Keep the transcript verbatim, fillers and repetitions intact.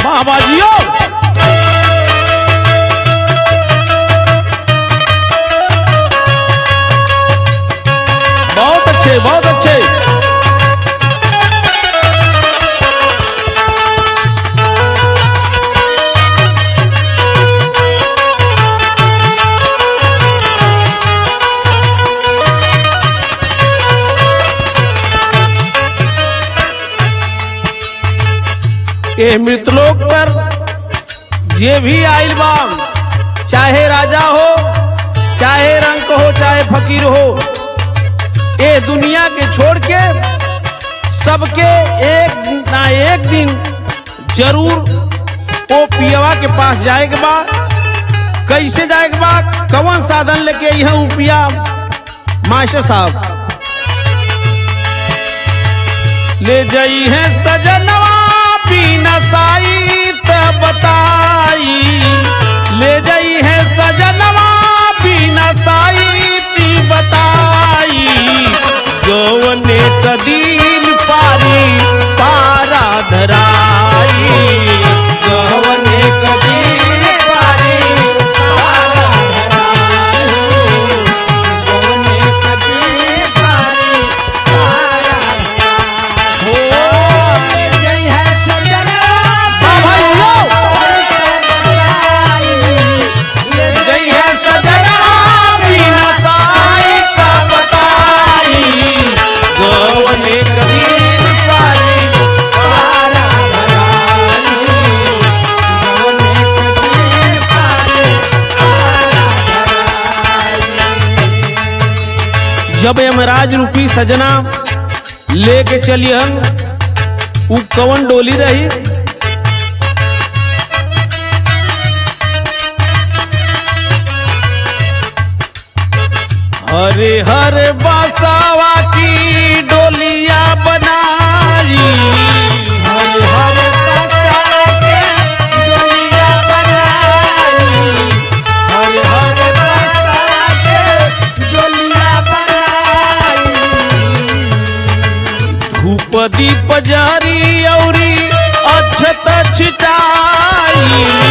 बाबाजियो बहुत अच्छे बहुत अच्छे। ए मृतलोक पर जे भी आइल बा, चाहे राजा हो, चाहे रंक हो, चाहे फकीर हो, ए दुनिया के छोड़ के सबके एक ना एक दिन जरूर ओ पियवा के पास जाए के बा। कैसे जाए के बा, कौन साधन लेके यहाँ पिया मास्टर साहब ले जाई है सजनवा बिना साई त बताई, ले जाई है सजनवा बिना साई ती बताई, गौने कदीन पारी पारा धराई, गौने कदीन पारी पारा धराई, गौने कदीन पारी पारा धराई। जब यमराज रूपी सजना लेके चलियन, उ कवन डोली रही? हरे हरे बासावा की डोलिया बनाई, हरे हरे बासावा की डोलिया बनाई, हरे हरे बासावा की डोलिया बनाई, धूप दीप जारी औरी अक्षत छिटाई,